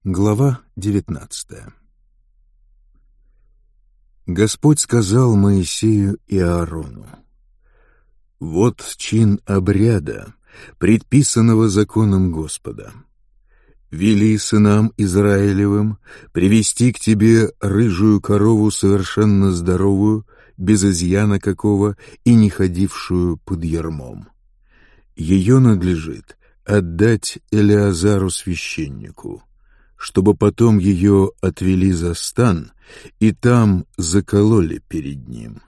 Глава 19. Господь сказал Моисею и Аарону: «Вот чин обряда, предписанного законом Господа. Вели сынам Израилевым привести к тебе рыжую корову совершенно здоровую, без изъяна какого и не ходившую под ярмом. Ее надлежит отдать Элеазару священнику, чтобы потом ее отвели за стан и там закололи перед ним.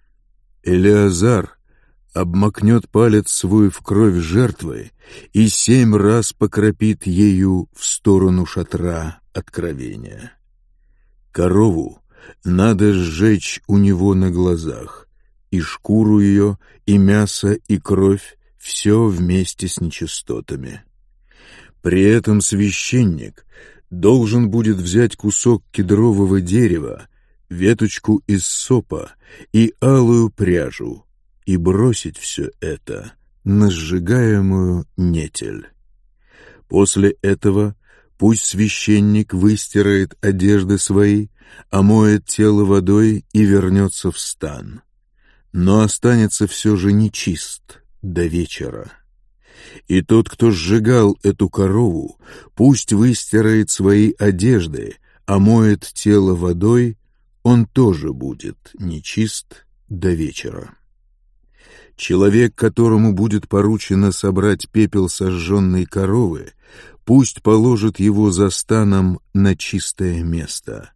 Элеазар обмакнет палец свой в кровь жертвы и 7 раз покропит ею в сторону шатра откровения. Корову надо сжечь у него на глазах, и шкуру ее, и мясо, и кровь, все вместе с нечистотами. При этом священник должен будет взять кусок кедрового дерева, веточку из сопа и алую пряжу и бросить все это на сжигаемую нетель. После этого пусть священник выстирает одежды свои, омоет тело водой и вернется в стан, но останется все же нечист до вечера. И тот, кто сжигал эту корову, пусть выстирает свои одежды, омоет тело водой, он тоже будет нечист до вечера. Человек, которому будет поручено собрать пепел сожженной коровы, пусть положит его за станом на чистое место.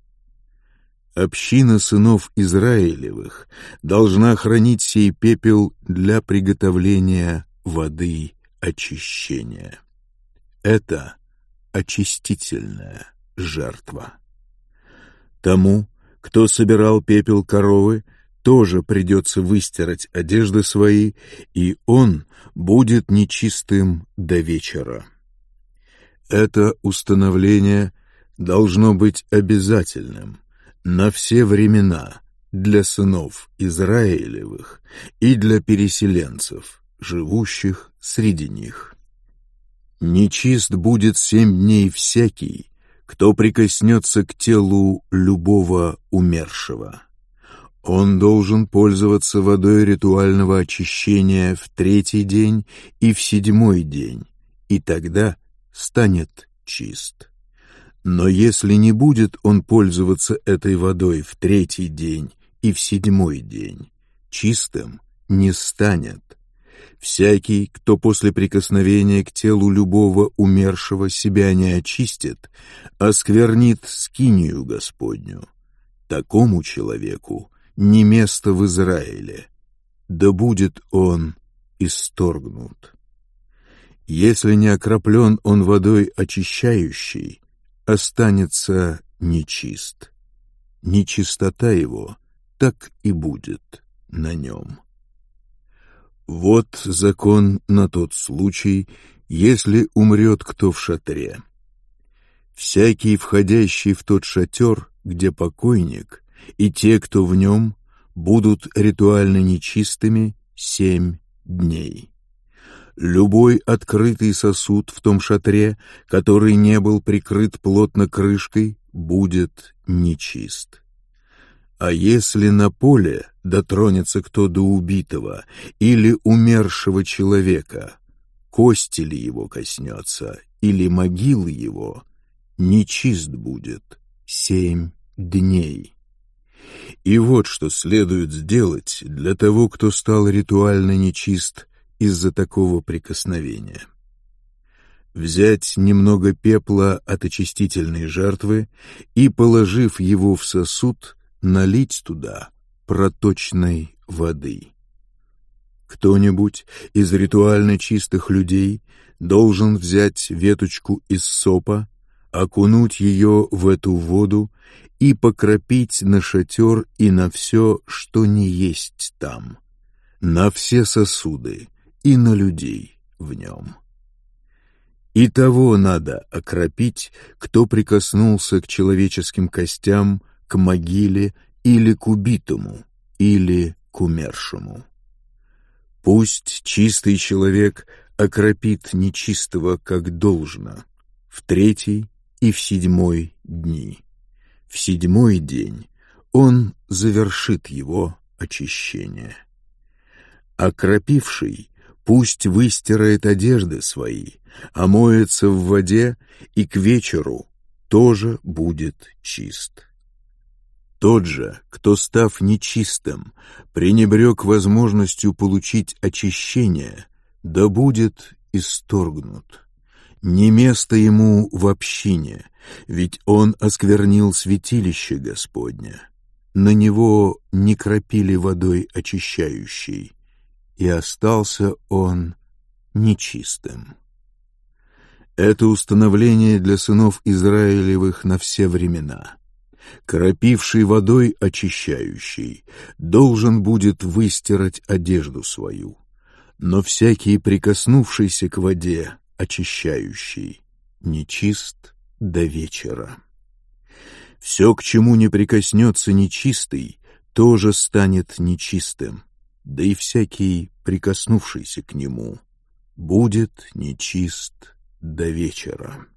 Община сынов Израилевых должна хранить сей пепел для приготовления воды очищения. Это очистительная жертва. Тому, кто собирал пепел коровы, тоже придется выстирать одежды свои, и он будет нечистым до вечера. Это установление должно быть обязательным на все времена для сынов Израилевых и для переселенцев, живущих среди них. Нечист будет 7 дней всякий, кто прикоснется к телу любого умершего. Он должен пользоваться водой ритуального очищения в 3-й день и в 7-й день, и тогда станет чист. Но если не будет он пользоваться этой водой в 3-й день и в 7-й день, чистым не станет. Всякий, кто после прикосновения к телу любого умершего себя не очистит, осквернит скинию Господню. Такому человеку не место в Израиле, да будет он исторгнут. Если не окроплен он водой очищающей, останется нечист. Нечистота его так и будет на нем. Вот закон на тот случай, если умрет кто в шатре. Всякий, входящий в тот шатер, где покойник, и те, кто в нем, будут ритуально нечистыми 7 дней. Любой открытый сосуд в том шатре, который не был прикрыт плотно крышкой, будет нечист. А если на поле дотронется кто до убитого или умершего человека, кости ли его коснется или могилы его, нечист будет 7 дней. И вот что следует сделать для того, кто стал ритуально нечист из-за такого прикосновения. Взять немного пепла от очистительной жертвы и, положив его в сосуд, налить туда проточной воды. Кто-нибудь из ритуально чистых людей должен взять веточку из сопа, окунуть ее в эту воду и покропить на шатер и на все, что не есть там, на все сосуды и на людей в нем. И того надо окропить, кто прикоснулся к человеческим костям, к могиле или к убитому, или к умершему. Пусть чистый человек окропит нечистого как должно в 3-й и в 7 дни. В 7 день он завершит его очищение. Окропивший пусть выстирает одежды свои, омоется в воде, и к вечеру тоже будет чист. Тот же, кто, став нечистым, пренебрег возможностью получить очищение, да будет исторгнут. Не место ему в общине, ведь он осквернил святилище Господне. На него не кропили водой очищающей, и остался он нечистым. Это установление для сынов Израилевых на все времена. Кропивший водой очищающей должен будет выстирать одежду свою, но всякий, прикоснувшийся к воде очищающей, нечист до вечера. Все, к чему не прикоснется нечистый, тоже станет нечистым, да и всякий, прикоснувшийся к нему, будет нечист до вечера.